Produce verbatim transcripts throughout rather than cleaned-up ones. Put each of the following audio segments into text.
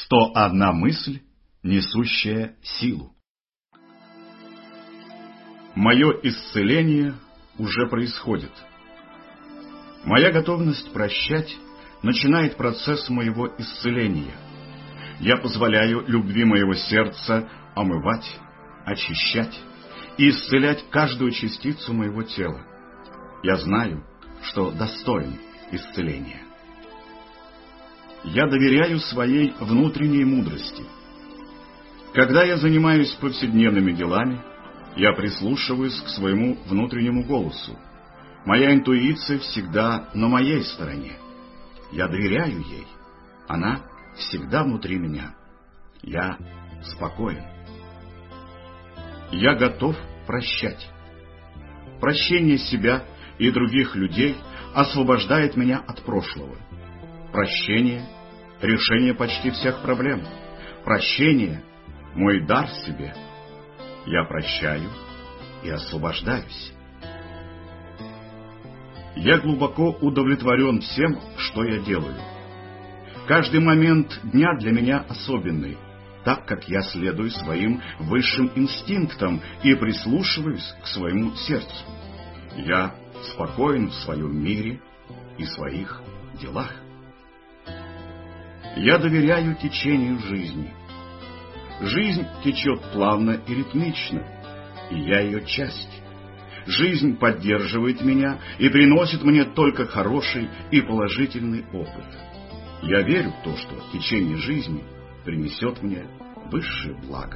сто одна мысль, несущая силу. Мое исцеление уже происходит. Моя готовность прощать начинает процесс моего исцеления. Я позволяю любви моего сердца омывать, очищать и исцелять каждую частицу моего тела. Я знаю, что достоин исцеления. Я доверяю своей внутренней мудрости. Когда я занимаюсь повседневными делами, я прислушиваюсь к своему внутреннему голосу. Моя интуиция всегда на моей стороне. Я доверяю ей. Она всегда внутри меня. Я спокоен. Я готов прощать. Прощение себя и других людей освобождает меня от прошлого. Прощение — решение почти всех проблем. Прощение — мой дар себе. Я прощаю и освобождаюсь. Я глубоко удовлетворен всем, что я делаю. Каждый момент дня для меня особенный, так как я следую своим высшим инстинктам и прислушиваюсь к своему сердцу. Я спокоен в своем мире и своих делах. Я доверяю течению жизни. Жизнь течет плавно и ритмично, и я ее часть. Жизнь поддерживает меня и приносит мне только хороший и положительный опыт. Я верю в то, что течение жизни принесет мне высшее благо.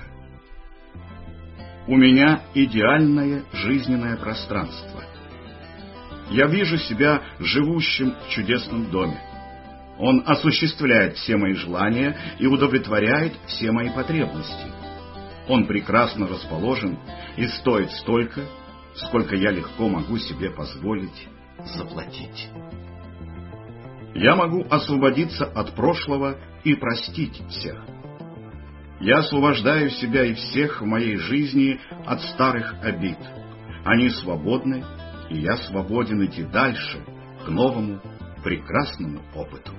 У меня идеальное жизненное пространство. Я вижу себя живущим в чудесном доме. Он осуществляет все мои желания и удовлетворяет все мои потребности. Он прекрасно расположен и стоит столько, сколько я легко могу себе позволить заплатить. Я могу освободиться от прошлого и простить всех. Я освобождаю себя и всех в моей жизни от старых обид. Они свободны, и я свободен идти дальше, к новому, прекрасному опыту.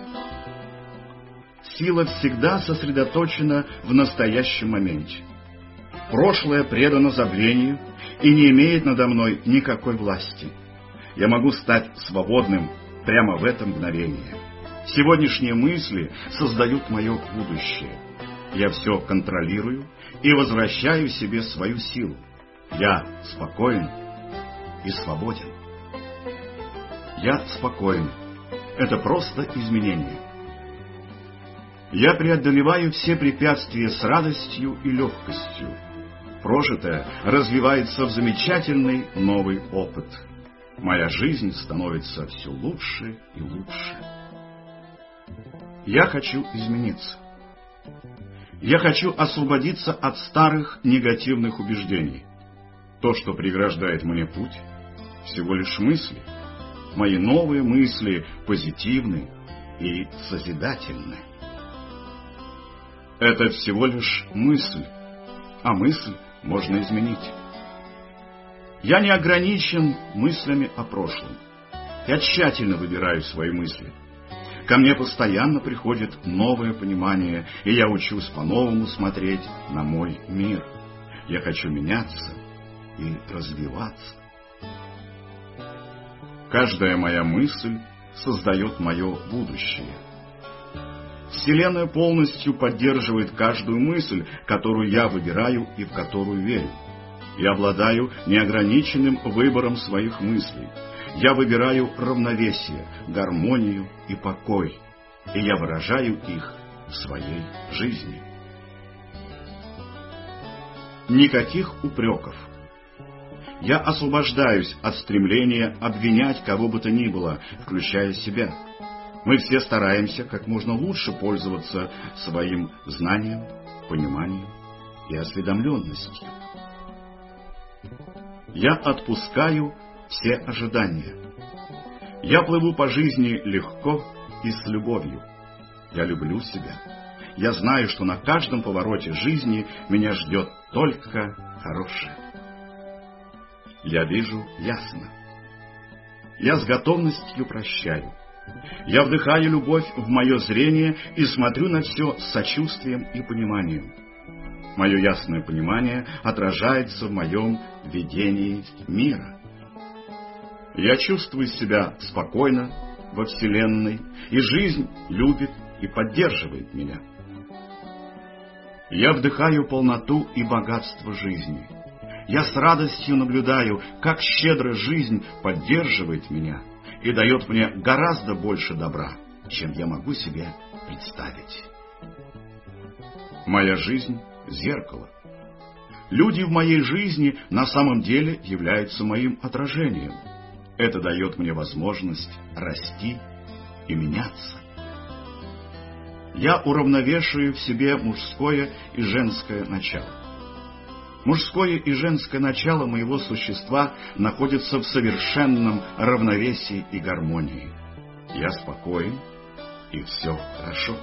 Сила всегда сосредоточена в настоящем моменте. Прошлое предано забвению и не имеет надо мной никакой власти. Я могу стать свободным прямо в это мгновение. Сегодняшние мысли создают мое будущее. Я все контролирую и возвращаю себе свою силу. Я спокоен и свободен. Я спокоен. Это просто изменение. Я преодолеваю все препятствия с радостью и легкостью. Прожитое развивается в замечательный новый опыт. Моя жизнь становится все лучше и лучше. Я хочу измениться. Я хочу освободиться от старых негативных убеждений. То, что преграждает мне путь, всего лишь мысли. Мои новые мысли позитивны и созидательны. Это всего лишь мысль, а мысль можно изменить. Я не ограничен мыслями о прошлом. Я тщательно выбираю свои мысли. Ко мне постоянно приходит новое понимание, и я учусь по-новому смотреть на мой мир. Я хочу меняться и развиваться. Каждая моя мысль создает мое будущее. Вселенная полностью поддерживает каждую мысль, которую я выбираю и в которую верю. Я обладаю неограниченным выбором своих мыслей. Я выбираю равновесие, гармонию и покой, и я выражаю их в своей жизни. Никаких упреков. Я освобождаюсь от стремления обвинять кого бы то ни было, включая себя. Мы все стараемся как можно лучше пользоваться своим знанием, пониманием и осведомленностью. Я отпускаю все ожидания. Я плыву по жизни легко и с любовью. Я люблю себя. Я знаю, что на каждом повороте жизни меня ждет только хорошее. Я вижу ясно. Я с готовностью прощаю. Я вдыхаю любовь в мое зрение и смотрю на все с сочувствием и пониманием. Мое ясное понимание отражается в моем видении мира. Я чувствую себя спокойно во Вселенной, и жизнь любит и поддерживает меня. Я вдыхаю полноту и богатство жизни. Я с радостью наблюдаю, как щедро жизнь поддерживает меня и дает мне гораздо больше добра, чем я могу себе представить. Моя жизнь — зеркало. Люди в моей жизни на самом деле являются моим отражением. Это дает мне возможность расти и меняться. Я уравновешиваю в себе мужское и женское начало. Мужское и женское начало моего существа находятся в совершенном равновесии и гармонии. Я спокоен, и все хорошо.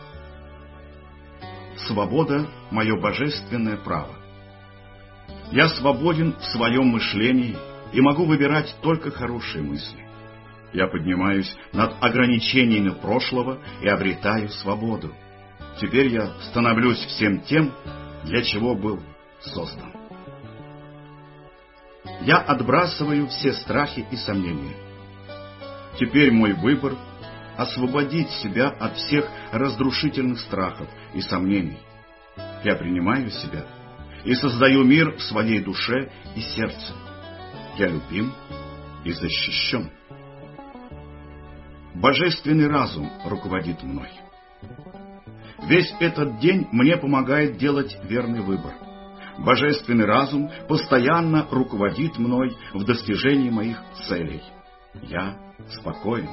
Свобода — мое божественное право. Я свободен в своем мышлении и могу выбирать только хорошие мысли. Я поднимаюсь над ограничениями прошлого и обретаю свободу. Теперь я становлюсь всем тем, для чего был создан. Я отбрасываю все страхи и сомнения. Теперь мой выбор — освободить себя от всех разрушительных страхов и сомнений. Я принимаю себя и создаю мир в своей душе и сердце. Я любим и защищен. Божественный разум руководит мной. Весь этот день мне помогает делать верный выбор. Божественный разум постоянно руководит мной в достижении моих целей. Я спокоен.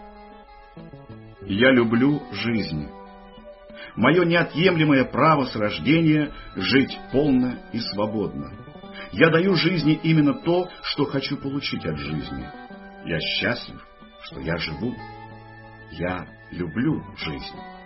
Я люблю жизнь. Мое неотъемлемое право с рождения — жить полно и свободно. Я даю жизни именно то, что хочу получить от жизни. Я счастлив, что я живу. Я люблю жизнь.